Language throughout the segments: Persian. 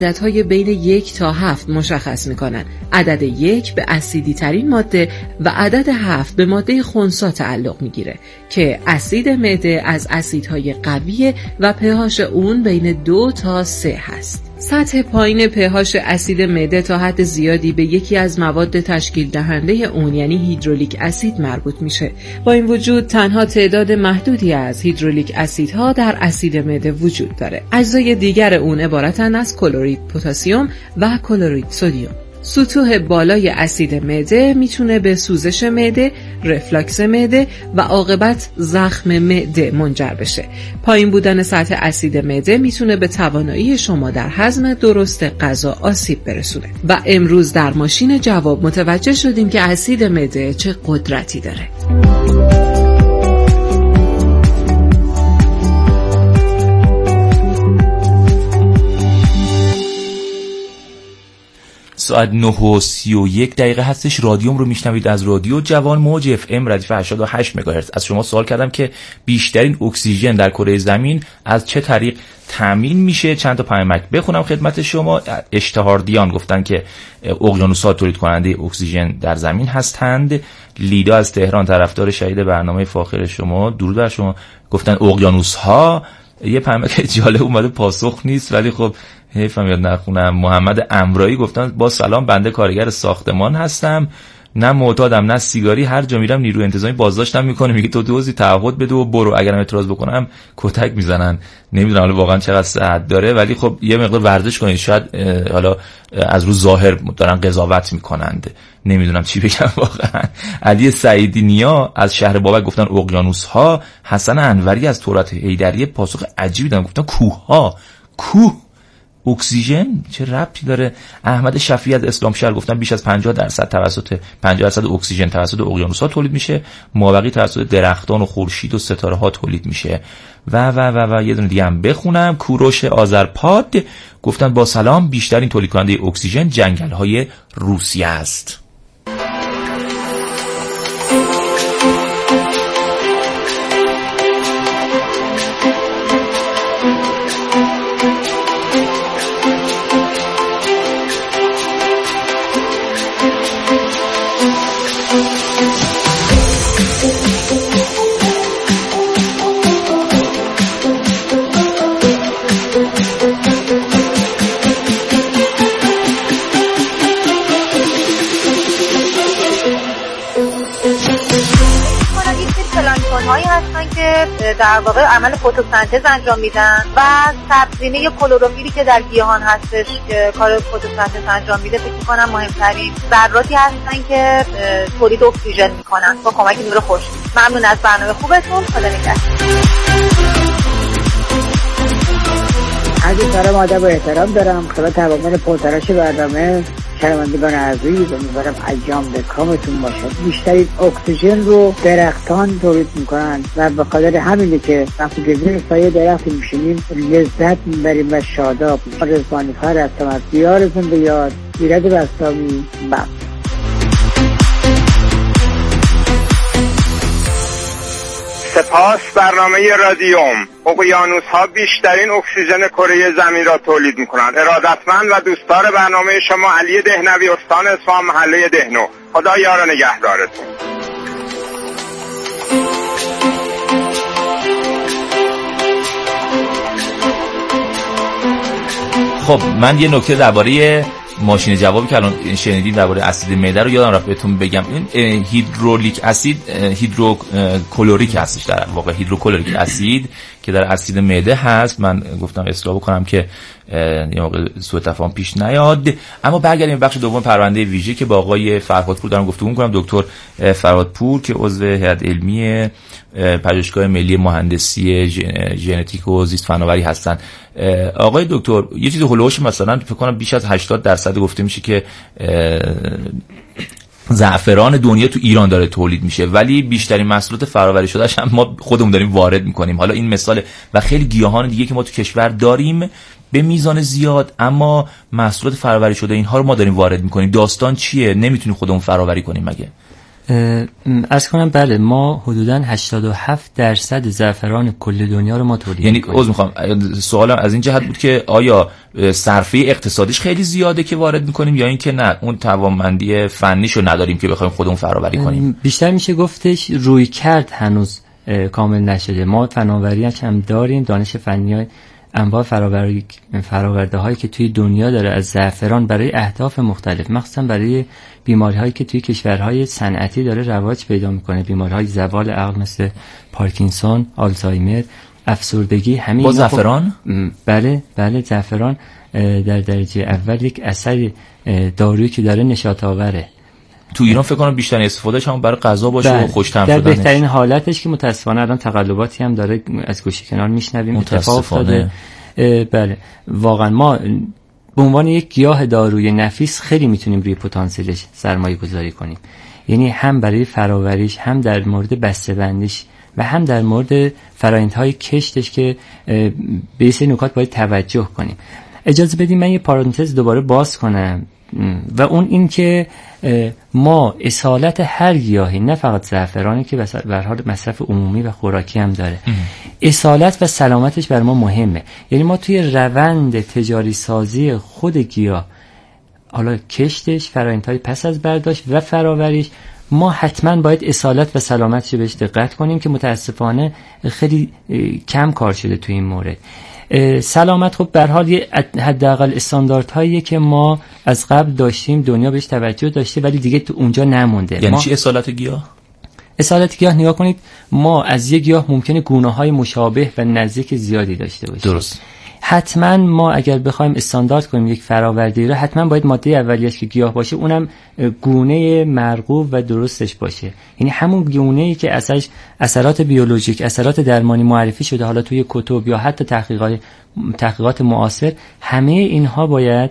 عددهای بین 1 تا 7 مشخص می‌کنند. عدد 1 به اسیدی ترین ماده و عدد 7 به ماده خنثی تعلق می‌گیره که اسید معده از اسیدهای قویه و pH اون بین 2 تا 3 هست. سطح پایین pH اسید معده تا حد زیادی به یکی از مواد تشکیل دهنده اون یعنی هیدرولیک اسید مربوط میشه. با این وجود تنها تعداد محدودی از هیدرولیک اسیدها در اسید معده وجود داره. اجزای دیگر اون عبارتن از کلورید پتاسیم و کلورید سدیم. سطوح بالای اسید معده میتونه به سوزش معده، رفلاکس معده و عاقبت زخم معده منجر بشه. پایین بودن سطح اسید معده میتونه به توانایی شما در هضم درست غذا آسیب برسونه. و امروز در ماشین جواب متوجه شدیم که اسید معده چه قدرتی داره. ساعت 9:31 هستش. رادیوم رو میشنوید از رادیو جوان موج FM ردیف 88 مگاهرتز. از شما سوال کردم که بیشترین اکسیژن در کره زمین از چه طریق تامین میشه. چند تا پیامک بخونم خدمت شما. اشتهاردیان گفتن که اقیانوس‌ها تولید کننده اکسیژن در زمین هستند. لیدا از تهران طرفدار شهید برنامه فاخر شما، درود بر شما، گفتن اقیانوس‌ها. یه پیامک جالب اومده پاسخ نیست ولی خب حیفم یاد نخونم. محمد امرایی گفتن با سلام، بنده کارگر ساختمان هستم، نه معتادم نه سیگاری، هر جا میرم نیروی انتظامی بازداشتم میکنه، میگه تو دوزی تعهد بده و برو، اگرم اعتراض بکنم کتک میزنن. نمیدونم حالا واقعا چقدر صحت داره ولی خب یه مقدار ورزش کنید، شاید حالا از رو ظاهر دارن قضاوت میکنند، نمیدونم چی بگم واقعا. علی سعیدی نیا از شهر بابک گفتن اقیانوس‌ها. حسن انوری از تورات حیدریه پاسخ عجیبی دادن، گفتن کوه‌ها. کوه اکسیژن چه ربطی داره؟ احمد شفیعی از اسلام شهر گفتن بیش از 50% اکسیژن توسط اقیانوس‌ها تولید میشه، مابقی توسط درختان و خورشید و ستاره ها تولید میشه. و یه دونه دیگه هم بخونم. کوروش آذرپاد گفتن با سلام، بیشترین تولید کننده اکسیژن جنگل‌های روسیه است. در واقع عمل فتوسنتز انجام میدن و سبزینه کلروفیلی که در گیاهان هستش که کار فتوسنتز انجام میده، فکر میکنم مهمترین ذراتی هستن که تولید اکسیژن میکنن با کمک نور خورشید. ممنون از برنامه خوبتون، خدا نگهدار. عرض سلام ادب و احترام دارم خدمت تمامی پرتراش برنامه، شنوندگان عزیز، امیدوارم ایام به کامتون باشد. بیشترین اکسیژن رو درختان تولید میکنن و به خاطر همینه که وقتی که زیر سایه درخت میشینیم لذت میبریم و شاداب. رضوانی فر هستم از دیارتون به یاد، ایراد بستامی. سپاس برنامه رادیوم. اقیانوس‌ها بیشترین اکسیژن کره زمین را تولید می‌کنند. ارادتمند و دوستدار برنامه شما علی دهنوی، استان اصفهان، محله دهنو. خدا یار و نگهدارتون. خب من یه نکته درباره ماشین جوابی که الان شنیدیم درباره اسید معده رو یادم رفت بهتون بگم. این هیدرولیک اسید هیدروکلوریک هستش، در واقع هیدروکلوریک اسید که در اسید معده هست. من گفتم اصلاح بکنم که یه موقع سوء تفاهم پیش نیاد. اما برگردیم بخش دوم پرونده ویژه که با آقای فرهادپور دارم گفتگو می‌کنم. دکتر فرهادپور که عضو هیئت علمی پژوهشگاه ملی مهندسی ژنتیک و زیست فناوری هستن. آقای دکتر، یه چیز هولوش مثلا فکر کنم بیش از 80% گفته میشه که زعفران دنیا تو ایران داره تولید میشه، ولی بیشترین محصولات فرآوری شدهش هم ما خودمون داریم وارد میکنیم. حالا این مثال و خیلی گیاهان دیگه که ما تو کشور داریم به میزان زیاد، اما محصولات فرآوری شده اینها رو ما داریم وارد میکنیم. داستان چیه؟ نمیتونیم خودمون فرآوری کنیم مگه؟ عرض کنم بله، ما حدوداً 87% زعفران کل دنیا رو ما تولید یعنی می‌کنیم. میخوام سوالم از این جهت بود که آیا صرفه اقتصادیش خیلی زیاده که وارد میکنیم یا اینکه نه اون توانمندی فنیشو نداریم که بخوایم خودمون فرآوری کنیم؟ بیشتر میشه گفتش روی کرد هنوز کامل نشده. ما فناوری هم داریم، دانش فنی، انواع فراورده هایی که توی دنیا داره از زعفران برای اهداف مختلف، مخصوصا برای بیماری هایی که توی کشورهای صنعتی داره رواج پیدا میکنه، بیماری های زوال عقل مثل پارکینسون، آلزایمر، افسردگی، همین با زعفران؟ بله زعفران در درجه اول یک اثر دارویی که داره نشاط آوره. تو ایران فکر کنم بیشتر استفادهش هم برای غذا باشه و خوش‌طعم شدنش. در بهترین حالتش که متاسفانه الان تقلباتی هم داره از گوشه کنار میشنویم اتفاق افتاده. بله واقعا ما به عنوان یک گیاه دارویی نفیس خیلی میتونیم روی پتانسیلش سرمایه گذاری کنیم، یعنی هم برای فراوریش، هم در مورد بسته‌بندیش و هم در مورد فرآیندهای کشتش که به این سری نکات باید توجه کنیم. اجازه بدیم من یه پارانتز دوباره باز کنم و اون این که ما اصالت هر گیاهی، نه فقط زعفرانی که به هر حال مصرف عمومی و خوراکی هم داره، اصالت و سلامتش بر ما مهمه. یعنی ما توی روند تجاری سازی خود گیاه، حالا کشتش، فرآیندهای پس از برداشت و فراوریش، ما حتما باید اصالت و سلامتش بهش دقت کنیم که متاسفانه خیلی کم کار شده توی این مورد. سلامت خب به هر حال یه حداقل استانداردهایی که ما از قبل داشتیم، دنیا بهش توجه داشته ولی دیگه تو اونجا نمونده. یعنی چی اصالت گیاه؟ اصالت گیاه نگاه کنید، ما از یک گیاه ممکنه گونه‌های مشابه و نزدیک زیادی داشته باشیم. درست. حتما ما اگر بخوایم استاندارد کنیم یک فراوردی رو، حتما باید ماده اولیه‌اش که گیاه باشه اونم گونه مرغوب و درستش باشه، یعنی همون گونه‌ای که اثرات بیولوژیک، اثرات درمانی معرفی شده حالا توی کتب یا حتی تحقیقات معاصر، همه اینها باید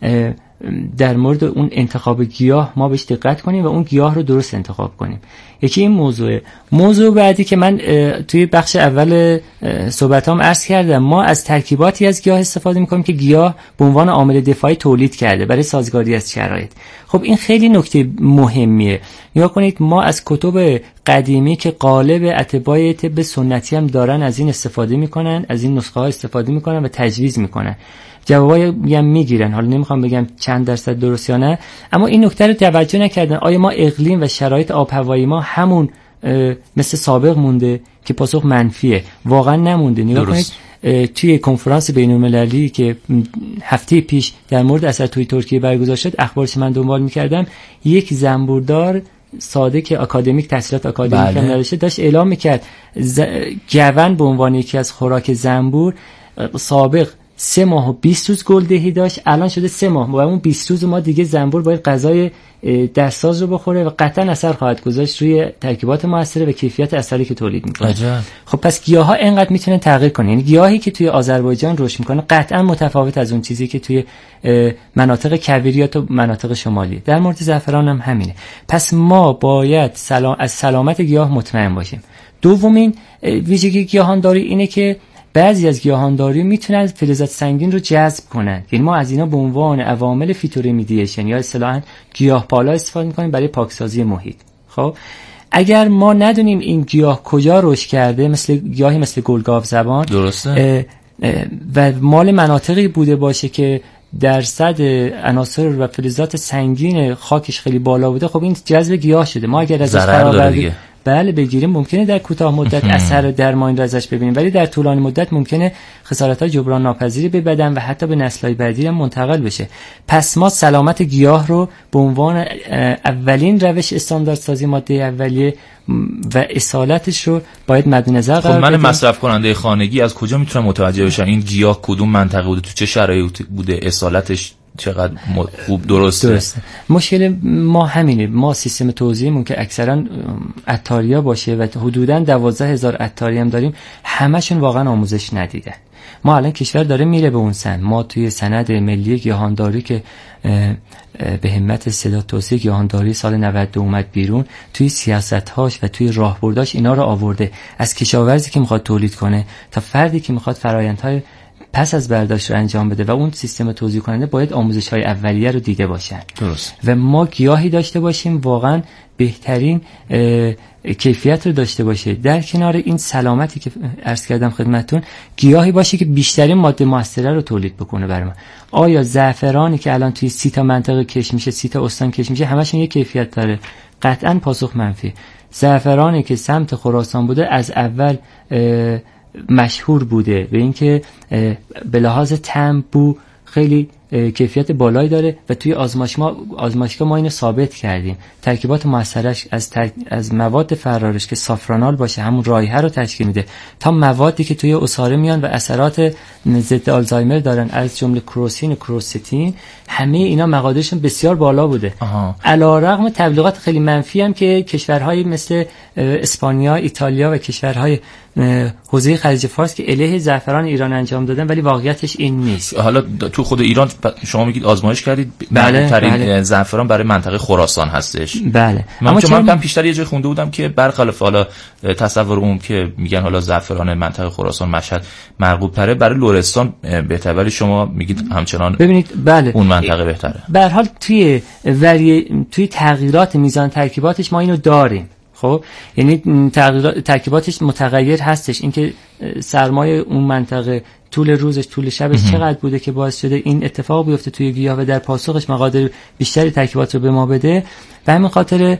در مورد اون انتخاب گیاه ما بهش دقت کنیم و اون گیاه رو درست انتخاب کنیم. یکی این موضوع بعدی که من توی بخش اول صحبتام عرض کردم، ما از ترکیباتی از گیاه استفاده میکنیم که گیاه به عنوان عامل دفاعی تولید کرده برای سازگاری از شرایط. خب این خیلی نکته مهمیه. نگاه کنید، ما از کتب قدیمی که غالب اتباع طب سنتی هم دارن از این استفاده میکنن، از این نسخه ها استفاده میکنن و تجویز میکنن، جوابایی هم میگیرن. حالا نمیخوام بگم چند درصد درست یا نه، اما این نکته رو توجه نکردن. آیا ما اقلیم و شرایط آب هوایی ما همون مثل سابق مونده که پاسخ منفیه؟ واقعا نمونده. نگاه کنید توی کنفرانس بین‌المللی که هفته پیش در مورد اثر توی ترکیه برگزار شد، اخبارش من دنبال میکردم، یک زنبوردار ساده که اکادمیک تحصیلات اکادمیک هم نداشته داشت اعلام میکرد گون به عنوان یکی از خوراک زنبور سابق 3 ماه و 20 روز گلدهی داشت، الان شده 3 ماه و اون 20 روز ما دیگه زنبور باید غذای دستساز رو بخوره و قطعا اثر خواهد گذاشت روی ترکیبات موثره و کیفیت اثری که تولید میکنه. عجب. خب پس گیاها اینقدر میتونن تغییر کنن. یعنی گیاهی که توی آذربایجان رشد میکنه قطعا متفاوت از اون چیزی که توی مناطق کویری یا تو مناطق شمالی. در مورد زعفران هم همینه. پس ما باید از سلامت گیاه مطمئن باشیم. دومین ویژگی گیاهانداری اینه که بعضی از گیاهانداری میتونن فلزات سنگین رو جذب کنن. یعنی ما از اینا به عنوان عوامل فیتورمدییشن یا اصطلاحاً گیاهپالا استفاده میکنیم برای پاکسازی محیط. خب اگر ما ندونیم این گیاه کجا رشد کرده، مثل گیاهی مثل گلگاو زبان درسته و مال مناطقی بوده باشه که درصد عناصر و فلزات سنگین خاکش خیلی بالا بوده، خب این جذب گیاه شده. ما اگر ازش فراوری بگیریم ممکنه در کوتاه مدت اثر درمانی رو ازش ببینیم، ولی در طولانی مدت ممکنه خسارت‌های جبران ناپذیری به بدن و حتی به نسل‌های بعدی هم منتقل بشه. پس ما سلامت گیاه رو به عنوان اولین روش استانداردسازی ماده اولیه و اصالتش رو باید مد نظر قرار بدیم. خب من مصرف کننده خانگی از کجا میتونم متوجه بشم این گیاه کدوم منطقه بوده، تو چه شرایطی بوده، اصالتش چقدر خوب درسته؟ مشکل ما همینه. ما سیستم توزیعمون که اکثرا عطاریا باشه و حدوداً 12,000 عطاری هم داریم، همشون واقعا آموزش ندیدن. ما الان کشور داره میره به اون سن. ما توی سند ملی گیاهانداری که به همت صدا توسعه گیاهانداری سال 92 اومد بیرون، توی سیاست‌هاش و توی راهبرداش اینا رو آورده، از کشاورزی که میخواد تولید کنه تا فردی که میخواد فرآیندهای پس از برداشت رو انجام بده و اون سیستم توزیع کننده باید آموزش‌های اولیه رو دیده باشن. درست. و ما گیاهی داشته باشیم واقعا بهترین کیفیت رو داشته باشه. در کنار این سلامتی که عرض کردم خدمتتون، گیاهی باشه که بیشترین ماده مؤثره رو تولید بکنه برای ما. آیا زعفرانی که الان توی 30 تا منطقه کش میشه، 30 تا استان کش میشه، همشون یک کیفیت داره؟ قطعاً پاسخ منفی. زعفرانی که سمت خراسان بوده از اول مشهور بوده به اینکه به لحاظ طعم، بو خیلی کیفیت بالایی داره و توی آزمایشگاه ما اینو ثابت کردیم. ترکیبات مؤثرش از مواد فرارش که سافرانال باشه، همون رایحه رو تشکیل میده، تا موادی که توی عصاره میان و اثرات ضد آلزایمر دارن، از جمله کروسین و کروستین، همه اینا مقادیرشون بسیار بالا بوده. علیرغم تبلیغات خیلی منفی هم که کشورهای مثل اسپانیا، ایتالیا و کشورهای حوزه خلیج فارس که علیه زعفران ایران انجام دادن، ولی واقعیتش این نیست. حالا تو خود ایران شما میگید آزمایش کردید، بله. زعفران برای منطقه خراسان هستش. بله. من کم پیشتر یه جای خونده بودم که برخلاف حالا تصور اون که میگن حالا زعفران منطقه خراسان مشهد مرغوب تره، برای لرستان بهتره، ولی شما میگید همچنان ببینید بله اون منطقه بهتره. به هر حال توی تغییرات میزان ترکیباتش ما اینو داریم. خب یعنی ترکیباتش متغیر هستش. اینکه سرمایه اون منطقه، طول روزش، طول شبش چقدر بوده که باعث شده این اتفاق بیفته توی گیاه و در پاسخش مقادیر بیشتری ترکیبات رو به ما بده. به همین خاطر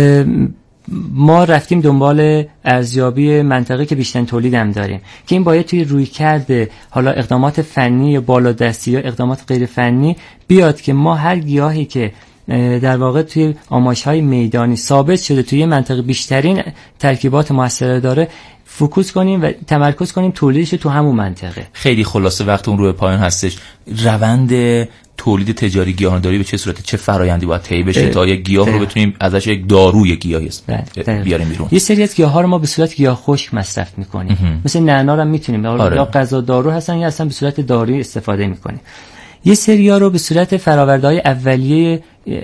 ما رفتیم دنبال ارزیابی منطقه که بیشترین تولید هم داریم، که این باید توی رویکرد حالا اقدامات فنی یا بالادستی یا اقدامات غیر فنی بیاد که ما هر گیاهی که در واقع توی آمایش‌های میدانی ثابت شده توی منطقه بیشترین ترکیبات مؤثره داره، فوکوس کنیم و تمرکز کنیم تولیدش تو همون منطقه. خیلی خلاصه وقت اون روی پایان هستش. روند تولید تجاری گیاهانداری به چه صورته، چه فرآیندی باید طی بشه تا یک گیاه رو بتونیم ازش یک داروی گیاهی بیاریم بیرون؟ یه سری از گیاها رو ما به صورت گیاه خشک مصرف می‌کنیم، مثل نعنا رو می‌تونیم یا غذا دارو هستن یا اصلا به صورت دارویی استفاده می‌کنیم. یه سری‌ها رو به صورت فرآورده‌های اولیه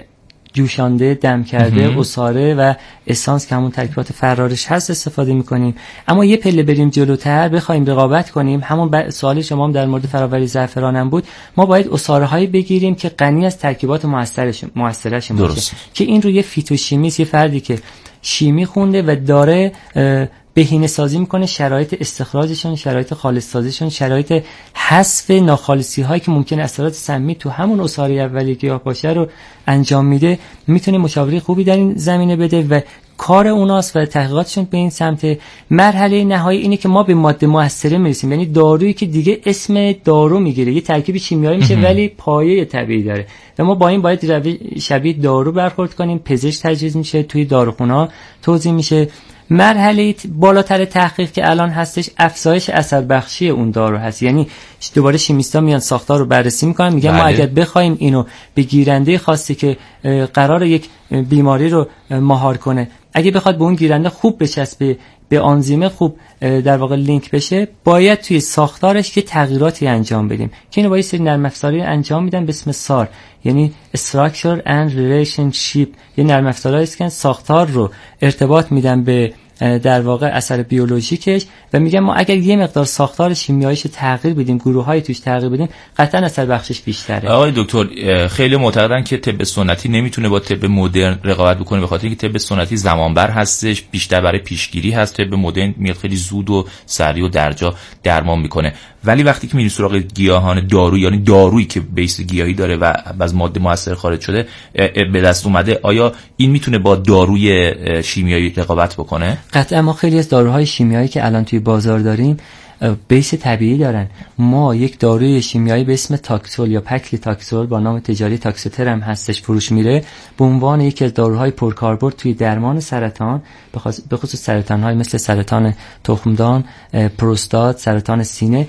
جوشانده، دم کرده، عصاره و اسانس که همون ترکیبات فرارش هست استفاده می‌کنیم. اما یه پله بریم جلوتر بخوایم رقابت کنیم، همون سوال شما هم در مورد فراوری زعفران هم بود، ما باید عصاره‌هایی بگیریم که غنی از ترکیبات مؤثرش باشه، که این رو یه فیتوشیمیست، یه فردی که شیمی خونده و داره بهینه سازی میکنه شرایط استخراجشون، شرایط خالص سازیشون، شرایط حذف ناخالصی هایی که ممکنه اثرات سمی تو همون عصاره اولیه گیاه باشه رو انجام میده، میتونه مشاوره خوبی در این زمینه بده و کار اوناست و تحقیقاتشون به این سمت. مرحله نهایی اینه که ما به ماده مؤثره میرسیم، یعنی دارویی که دیگه اسم دارو میگیره، یه ترکیب شیمیایی میشه ولی پایه طبیعی داره و ما با این باید شبیه دارو برخورد کنیم. پزشک تجویز میشه، توی داروخونه توزیع میشه. مرحله بالاتر تحقیق که الان هستش افزایش اثر بخشی اون دارو هست، یعنی دوباره شیمیستا میان ساختار رو بررسی میکنن، میگن ما اگر بخوایم اینو به گیرنده خاصی که قرار یک بیماری رو مهار کنه، اگه بخواد به اون گیرنده خوب بچسبه، به آنزیم خوب در واقع لینک بشه، باید توی ساختارش که تغییراتی انجام بدیم که اینو با یه سری نرم افزاری انجام میدن به اسم SAR، یعنی Structure and Relationship. یه نرم افزاری است که ساختار رو ارتباط میدن به در واقع اثر بیولوژیکش و میگم ما اگر یه مقدار ساختار شیمیاییش تغییر بدیم، گروه‌های توش تغییر بدیم، قطعا اثر بخشش بیشتره. آقای دکتر خیلی معتقدن که طب سنتی نمیتونه با طب مدرن رقابت بکنه، به خاطر اینکه طب سنتی زمانبر هستش، بیشتر برای پیشگیری هست. طب مدرن میاد خیلی زود و سریع و درجا درمان میکنه. ولی وقتی که میریم سراغ گیاهان دارو، یعنی دارویی که بیس گیاهی داره و از ماده مؤثر خارج شده به دست اومده، آیا این میتونه با داروی شیمیایی رقابت بکنه؟ قطعا ما خیلی از داروهای شیمیایی که الان توی بازار داریم بیس طبیعی دارن. ما یک داروی شیمیایی به اسم تاکسول یا پکلی تاکسول با نام تجاری تاکسوتر هم هستش، فروش میره به عنوان یکی از داروهای پرکاربرد توی درمان سرطان، به خصوص سرطان‌های مثل سرطان تخمدان، پروستات، سرطان سینه.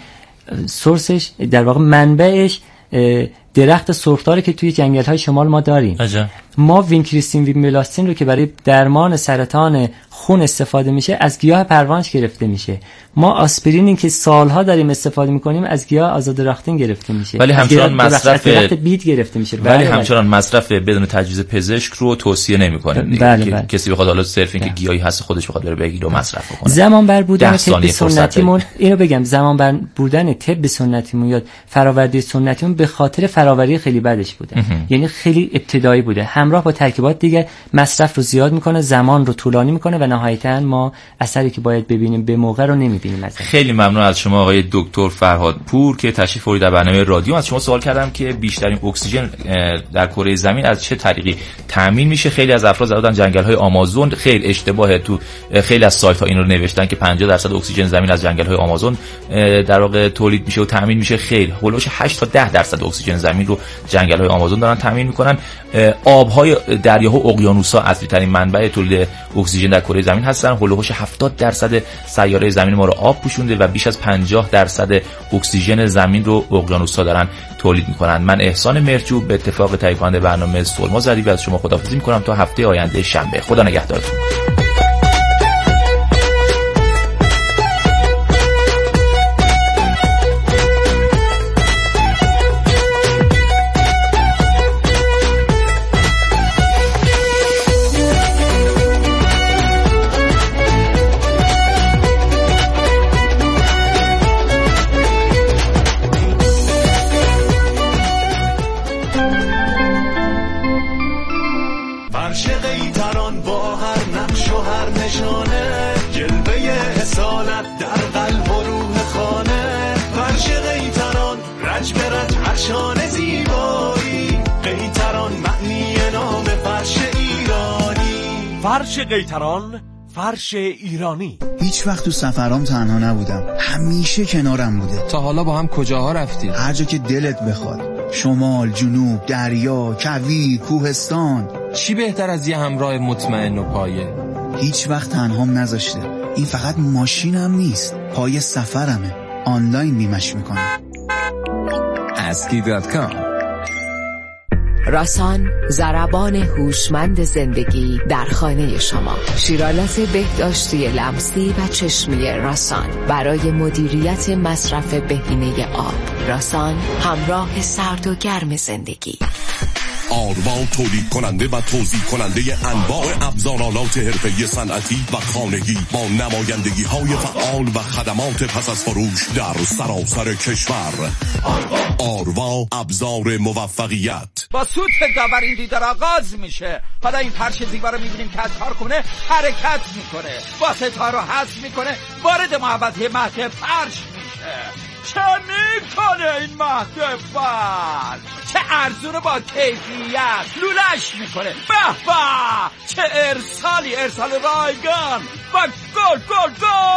سورسش در واقع منبعش درخت سرخداری که توی جنگل‌های شمال ما داریم. ما وینکریستین وینبلاستین رو که برای درمان سرطان خون استفاده میشه از گیاه پروانچ گرفته میشه. ما آسپرینی که سالها داریم استفاده میکنیم از گیاه آزادرختین گرفته میشه، ولی همچنان مصرف بید گرفته میشه. ولی همچنان مصرف بدون تجویز پزشک رو توصیه نمیکنیم. بله. کسی بخواد حالا صرف این که گیاهی هست خودش بخواد بره بگیره و مصرف کنه. زمان بر بودن طب سنتیمون، اینو بگم، زمان بر بودن طب سنتیمون یا فراوری سنتیمون به خاطر فراوری خیلی بدش بوده. یعنی خیلی ابتدایی بوده، همراه با ترکیبات دیگه مصرف رو زیاد میکنه، زمان رو طولانی میکنه و نهایتاً ما اثری که باید ببینیم به موقع رو نمیبینیم. خیلی ممنون از شما آقای دکتر فرهاد پور که تشریف آوردید در برنامه رادیو. از شما سوال کردم که بیشترین اکسیژن در کره زمین از چه طریقی تامین میشه. خیلی از افراد زدن جنگل‌های آمازون، خیلی اشتباهه، تو خیلی از سایت‌ها این رو نوشتن که 50% اکسیژن زمین از جنگل‌های آمازون در واقع تولید میشه و تامین میشه. خیلی هولوش 8 تا 10% اکسیژن زمین رو جنگل‌های آمازون دارن تامین میکنن. آب‌های دریاها و اقیانوس‌ها اصلی ترین منبع تولید اکسیژن در کره زمین هستن. هولوش 70% سیاره زمین ما رو آب پوشونده و بیش از 50% اکسیژن زمین رو اقیانوس‌ها دارن تولید میکنن. من احسان مرجو به اتفاق تهیه کننده برنامه سلما ظریفی از شما خداحافظی میکنم تا هفته آینده شنبه. خدا نگهدارتون. فرش قیطران، فرش ایرانی. هیچ وقت تو سفرام تنها نبودم، همیشه کنارم بوده. تا حالا با هم کجاها رفتید؟ هر جا که دلت بخواد، شمال، جنوب، دریا، کویر، کوهستان. چی بهتر از یه همراه مطمئن و پایه؟ هیچ وقت تنهام نذاشته. این فقط ماشینم نیست، پای سفرمه. آنلاین بیمش میکنم. aski.com. راسان، ضربان هوشمند زندگی در خانه شما. شیرالات بهداشتی لمسی و چشمی راسان برای مدیریت مصرف بهینه آب. راسان، همراه سرد و گرم زندگی. آروا تولید کننده و توزیع کننده انواع ابزارالات حرفه‌ای صنعتی و خانگی با نمایندگی های فعال و خدمات پس از فروش در سراسر کشور. آروا ابزار موفقیت. با سوت داور این دیدار آغاز میشه. حالا این فرش زیبا رو میبینیم که از کارخونه حرکت میکنه، واسطه ها رو حذف میکنه، وارد محوطه مهد فرش میشه. چه میکنه این مهد فرش؟ چه ارزونه با کیفیت لولش میکنه. به به، چه ارسالی، ارسال رایگان و گل گل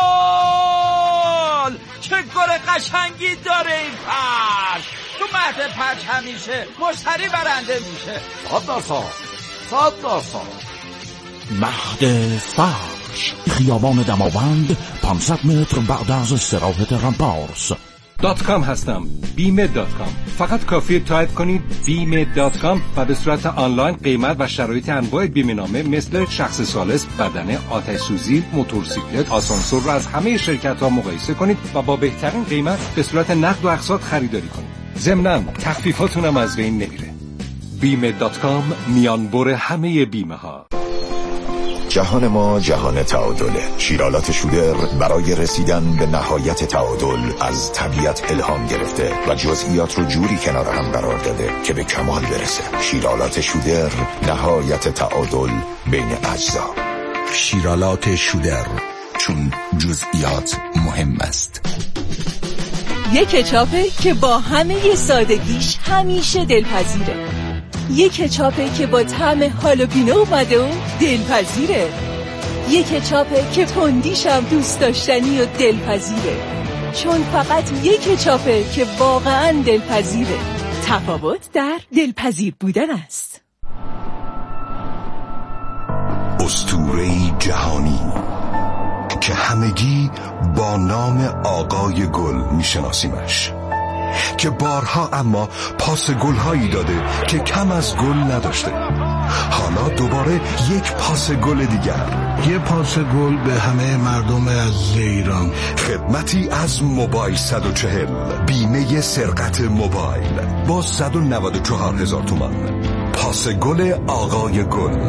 گل. چه گل قشنگی داره این فرش. تو مهد فرش همیشه مشتری برنده میشه. صد مهد فرش، خیابان دماوند، 500 متر بعد از استراحت رامپارس. .com هستم، بیمه.com. فقط کافیه تایپ کنید بیمه.com و به صورت آنلاین قیمت و شرایط انواع بیمه نامه مثل شخص ثالث، بدنه، آتش سوزی، موتورسیکلت، آسانسور را از همه شرکت ها مقایسه کنید و با بهترین قیمت به صورت نقد و اقساط خریداری کنید. ضمناً تخفیفاتون هم از بین نمیره. بیمه.com، میانبر همه بیمه ها. جهان ما جهان تعادله. شیرالات شودر برای رسیدن به نهایت تعادل از طبیعت الهام گرفته و جزئیات رو جوری کنار هم قرار داده که به کمال برسه. شیرالات شودر، نهایت تعادل بین اجزا. شیرالات شودر، چون جزئیات مهم است. یک کچاپه که با همه سادگیش همیشه دلپذیره. یک کچاپه که با طعم هالوپینو اومده و دلپذیره. یک کچاپه که تندیش هم دوست داشتنی و دلپذیره. چون فقط یک کچاپه که واقعا دلپذیره. تفاوت در دلپذیر بودن است. اسطوره‌ای جهانی که همگی با نام آقای گل میشناسیمش، که بارها اما پاس گل‌هایی داده که کم از گل نداشته. حالا دوباره یک پاس گل دیگر، یه پاس گل به همه مردم عزیز ایران. خدمتی از موبایل 140، بیمه سرقت موبایل با 194,000 تومان. پاس گل آقای گل.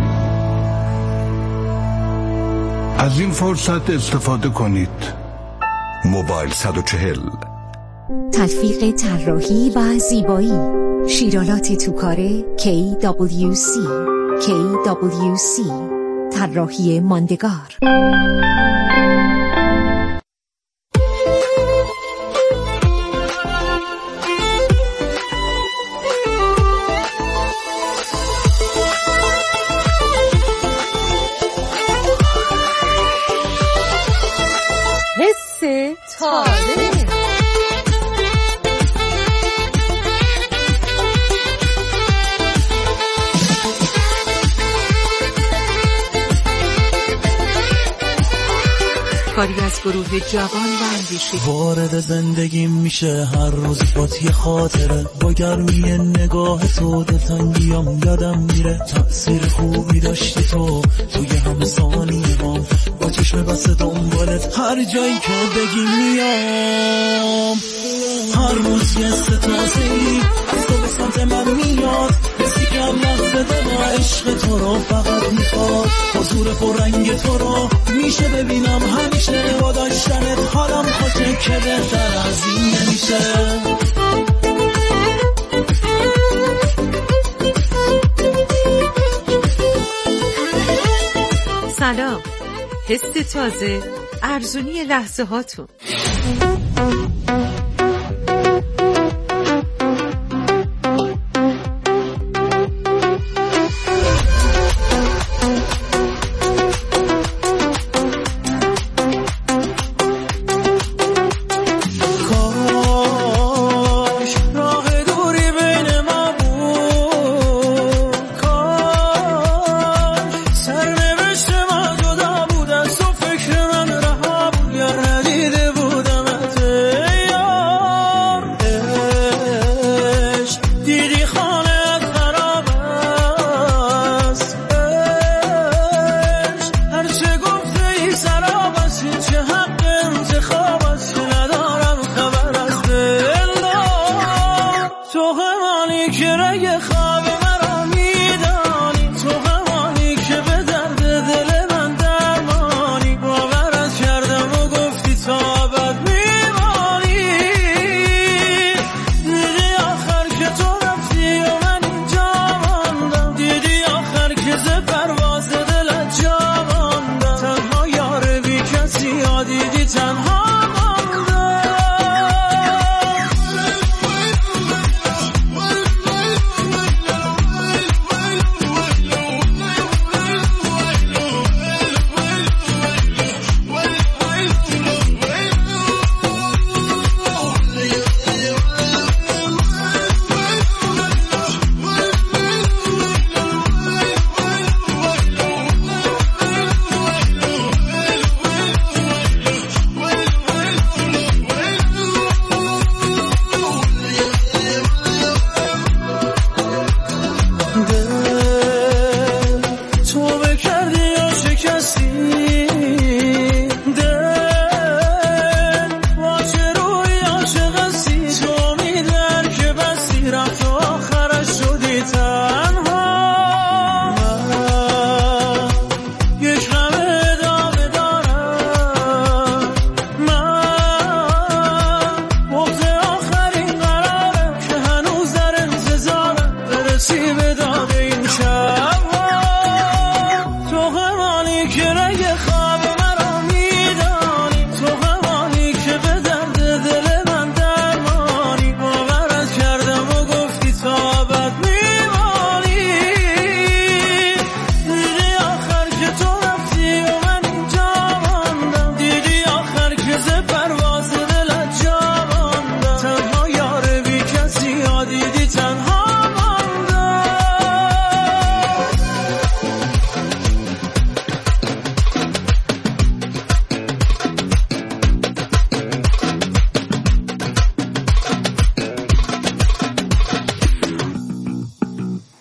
از این فرصت استفاده کنید. موبایل 140. تلفیق طراحی و زیبایی، شیرالات توکاره KWC طراحی ماندگار. حس تازه. کاری از گروه جوان و اندیشه. وارد زندگیم میشه هر روز بات یه خاطره، با گرمی نگاه تو دلتنگیام یادم میره. تأثیر خوبی داشتی تو توی همه ثانیه ها، با چشم بسته دنبالت هر جایی که بگی میام. هر روز یه ستازه‌ای از تو به سمت من میاد، حسی که هم لحظه دل عشق تو رو فقط میخواد. حضور پررنگ تو رو میشه ببینم همیشه، با داشتنت حالم خوشه که بهتر از این نمیشه. سلام، حس تازه، ارزونی لحظه هاتون.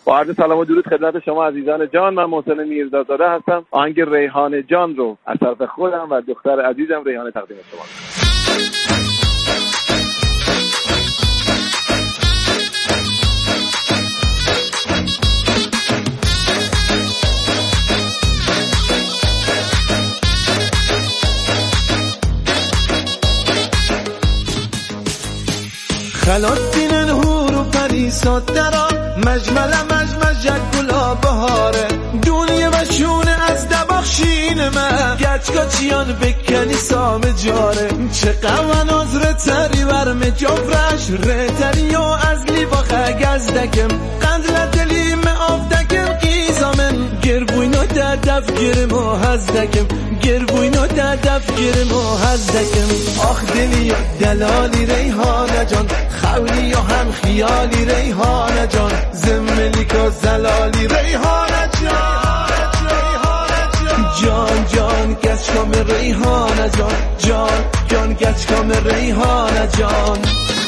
با عرض سلام و درود خدمت شما عزیزان جان، من محسن میرزازاده هستم. آهنگ ریحان جان رو از طرف خودم و دختر عزیزم ریحانه تقدیم شما می‌کنم. خلات دینن هور و پریسات درا مجمل مجمج گلا بهاره دنیا و شونه از دباخشین من گچگاچیان بکنی سام جاره چه قوان از رتری ورم جفرش رتری و از لیباخه گزدکم قندل دلیم آفدکم قیزامن گربوینو ددف گرم و هزدکم گربوینو ددف گرم و هزدکم آخ دلی دلالی ریحانه جان خولی و هم خیالی ریحانه جان زملی که زلالی ریحانه جان جان گچکام ریحانه جان گچکام ریحانه جان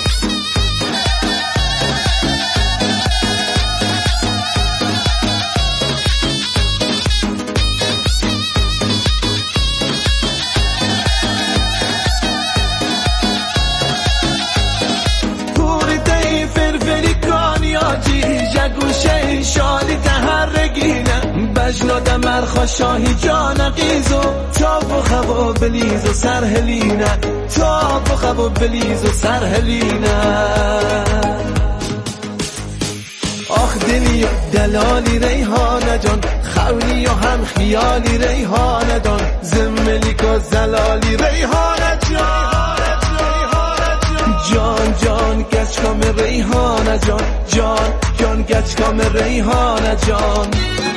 گوشه شالی تهرگینه بجناد مرخا شاهی جان قیزو تاب و خبا بلیز و سرهلینه تاب و خبا بلیز و سرهلینه آخ دلی دلالی ریحانه جان خولی و هم خیالی ریحانه جان زملی که زلالی ریحانه جان جان گچکام ریحانه جان گچکام ریحانه جان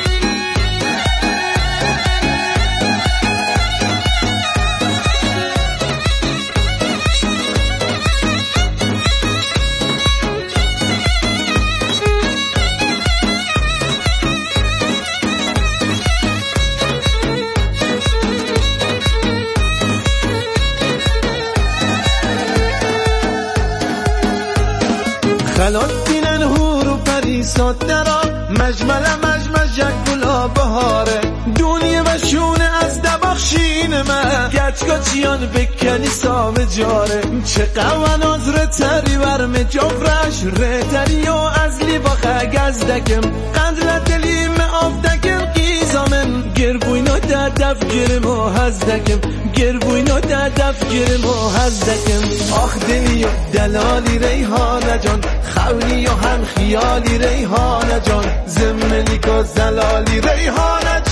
خلات دینن هور و پریسات درا مجمل مجمج گلا بهاره دنیا و شونه از دباخشین من گچگاچیان بکنی سام جاره چه قوان از رتری ورم جفرش رتری و از لیباخه گزدکم قندل دلیم آفدکم قیزامن گربوینو ددف گرم و هزدکم گربوینو ددف گرم و هزدکم آخ دلی دلالی ریحانه جان خولی و هم خیالی ریحانه جان زملی که زلالی ریحانه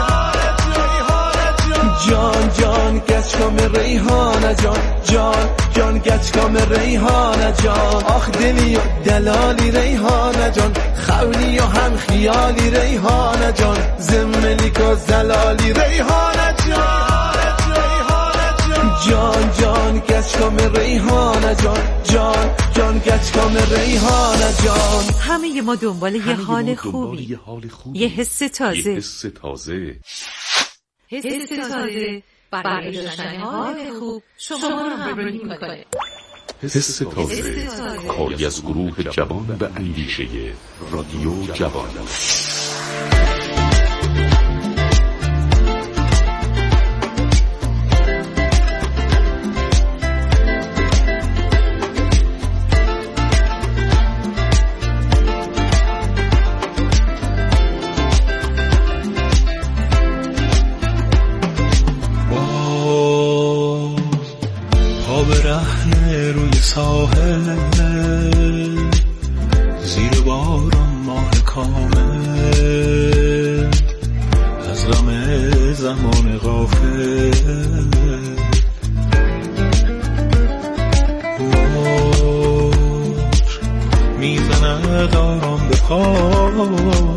جان جان گچکام ریحانه جان گچکام ریحانه جان آخ دلی دلالی ریحانه جان خولی و هم خیالی ریحانه جان زملی که زلالی ریحانه جان جان گچکام ریحانه جان گچکام ریحانه جان همه ما دنبال یه حال خوبی یه حس تازه حس تازه برای داشتن حال خوب شما رو مبرونی میکنه. حس تازه کاری از گروه جوان به اندیشه رادیو جوان. ساحل زیر باران ماه کامل از غم زمان غافل موج میزند آرام به پا